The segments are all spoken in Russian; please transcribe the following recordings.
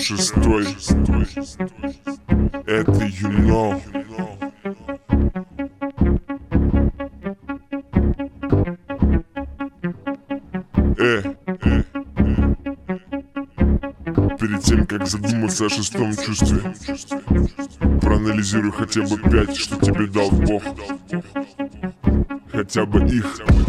шестой. Это you know. Перед тем, как задуматься о шестом чувстве, проанализируй хотя бы 5, что тебе дал Бог. Хотя бы их.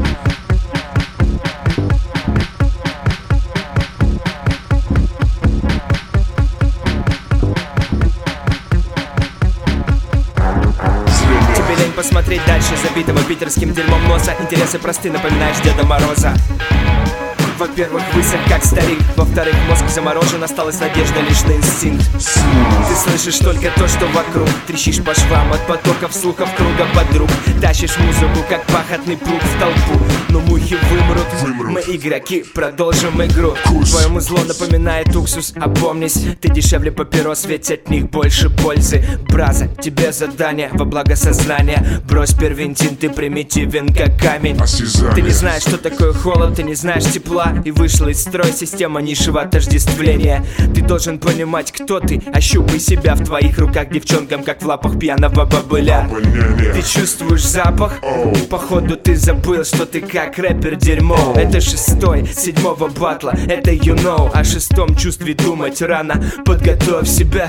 Тебе лень посмотреть дальше забитого питерским дерьмом носа. Интересы просты, напоминаешь Деда Мороза. Во-первых, высох как старик. Во-вторых, мозг заморожен, осталась надежда лишь на инстинкт. Ты слышишь только то, что вокруг. Трещишь по швам от потоков слухов круга подруг. Тащишь музыку, как пахотный плуг в толпу. Но мухи вымрут. Мы игроки, продолжим игру. Твоему зло напоминает уксус, опомнись. Ты дешевле папирос, ведь от них больше пользы. Браза, тебе задание во благо сознания. Брось первентин, ты примитивен как камень. Ты не знаешь, что такое холод, ты не знаешь тепла. И вышла из строя система низшего отождествления. Ты должен понимать, кто ты. Ощупай себя, в твоих руках девчонкам, как в лапах пьяного бобыля. Ты чувствуешь запах? Походу ты забыл, что ты как рэпер дерьмо. Это шестой, седьмого батла, это you know. О шестом чувстве думать рано, подготовь себя.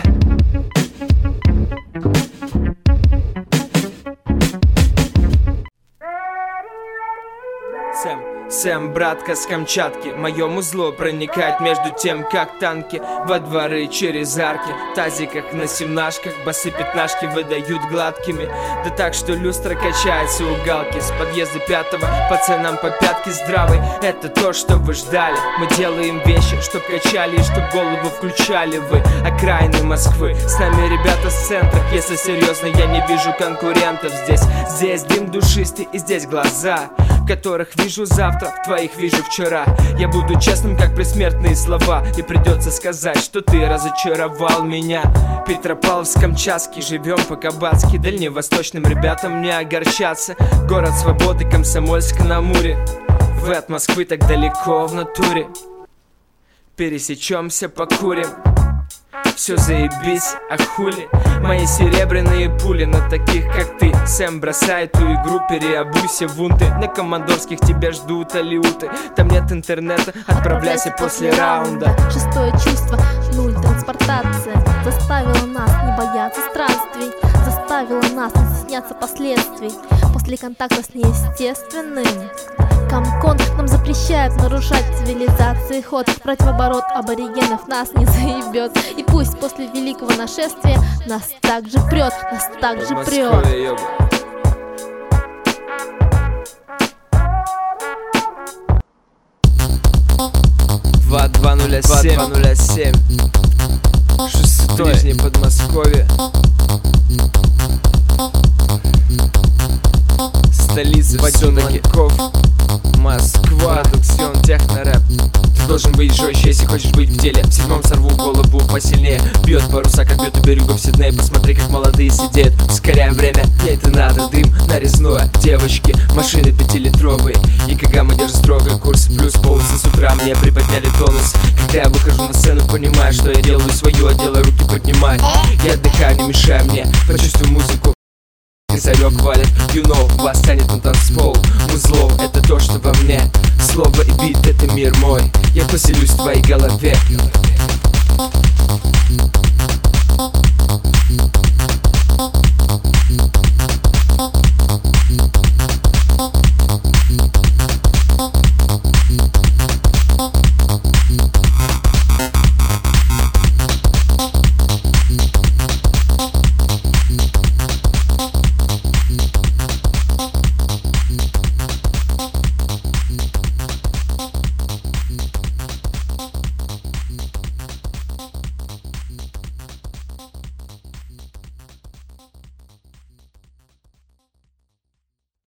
Сэм, братка с Камчатки. Моему зло проникает между тем, как танки во дворы через арки. В тазиках на семнашках басы пятнашки выдают гладкими. Да так, что люстра качается у галки. С подъезда пятого пацанам по пятке здравой. Это то, что вы ждали. Мы делаем вещи, чтоб качали и чтоб голову включали вы. Окраины Москвы, с нами ребята с центра. Если серьезно, я не вижу конкурентов здесь. Здесь дым душистый и здесь глаза, в которых вижу завтра, в твоих вижу вчера. Я буду честным, как предсмертные слова. И придется сказать, что ты разочаровал меня. Петропавловск-Камчатский, живем по-кабацки. Дальневосточным ребятам не огорчаться. Город свободы, Комсомольск-на-Амуре. Вы от Москвы так далеко в натуре. Пересечемся, покурим. Все заебись, а хули? Мои серебряные пули на таких, как ты. Сэм, бросай эту игру, переобуйся в унты. На командорских тебя ждут алиуты. Там нет интернета, отправляйся после раунда. Шестое чувство, нуль транспортация. Заставила нас не бояться странствий. Заставила нас не стесняться последствий. После контакта с неестественным. Комкон нам запрещает нарушать цивилизации ход. Брать в оборот аборигенов нас не заебет. И пусть после великого нашествия нас так же прет, нас так же прет. 2207 Шестой, Нижний Подмосковье. Столица бодюнаков, Москва. Продукцион, технорэп. Ты должен быть жестче, если хочешь быть в деле. В седьмом сорву голову посильнее. Бьет паруса, как бьет у берегов Сиднея. Посмотри, как молодые сидят, ускоряя время. Мне это надо, дым нарезное. Девочки, машины 5-литровые. И Кагама держит строго курс. Плюс полосы с утра мне приподняли тонус. Когда я выхожу на сцену, понимаю, что я делаю свое, делаю руки поднимаю. Я отдыхаю, не мешай мне, почувствуй музыку. Косарек валит, you know, вас тянет на танцпол. Музло, это то, что во мне. Слово и бит, это мир мой. Я поселюсь в твоей голове.